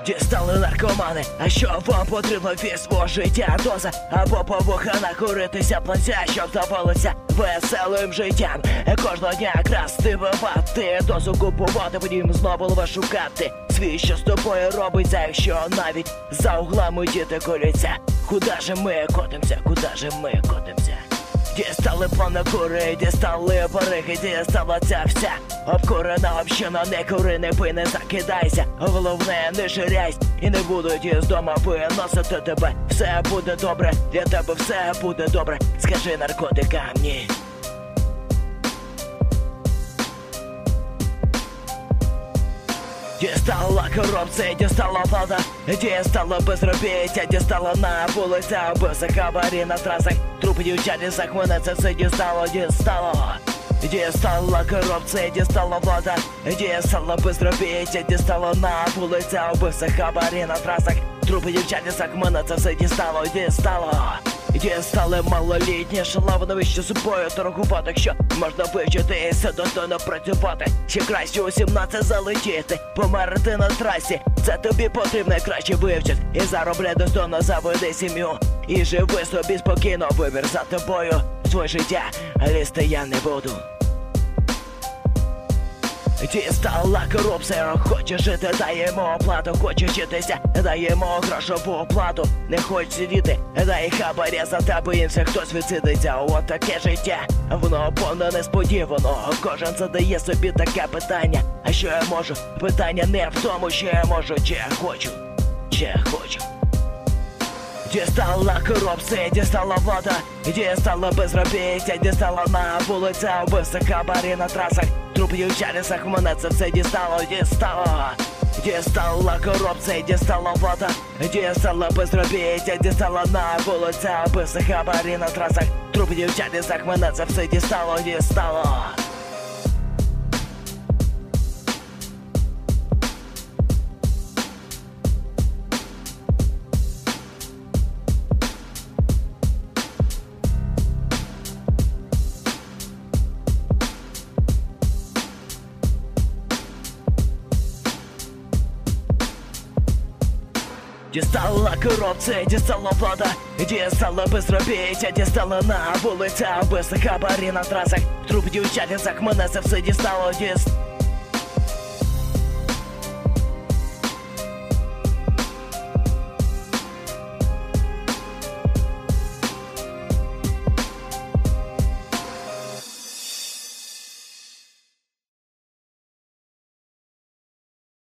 Дістали наркомани, а що вам потрібно від свого життя? Доза або повуха накуритися планця, щоб здавалося веселим життям. Кожного дня красти, вивати, дозу купувати, потім знову лова шукати. Свій, що з тобою робиться, якщо навіть за углами діти коляться. Куда же ми котимся, куда же ми котимся? Дістали планокури, дістали бариги, дістала ця вся обкурена община. Не кури, не пий, не закидайся, головне не ширяйся. І не будуть із дома виносити тебе. Все буде добре, для тебе все буде добре. Скажи наркотикам ні. Дістала корупція, дістала влада, дістала безробіття, дістала на вулицях, без хабарі на трасах. Трупи дівчат, мене це все дістало. Дістала корупція, дістала влада, дістала безробіття, дістала на вулицях, без хабарі на трасах. Трупи дівчат, мене це все дістало. Дістали малолітні, шалава, навіщо собою торгувати, якщо можна вивчитися, достойно працювати. Ще краще у 17 залетіти, померти на трасі. Це тобі потрібно краще вивчити і заробляй достойно, заведи сім'ю. І живи собі спокійно, вибір за тобою своє життя, лізти я не буду. Дістала корупція, хоче жити, даємо оплату, хоче вчитися, даємо грошову оплату. Не хоче сидіти, дай хабаря за тебе, інших хтось відсидиться. От таке життя, воно повне несподівано. Кожен задає собі таке питання: а що я можу? Питання не в тому, що я можу, чи я хочу. Дістала корупція, дістала влада, дістала безробіття, дістала на вулицях, без хабарі на трасах. Трупи дівчат, мене це все дістало. Дістала корупція, дістала влада, дістала безробіття, дістала на вулицях, без хабарі на трасах. Трупи дівчат, мене це все дістало. Дістала корупція, дістала влада, дістала безробіття, дістала на вулицях, без хабарі на трасах. Труп дівчат, мене це все дістало.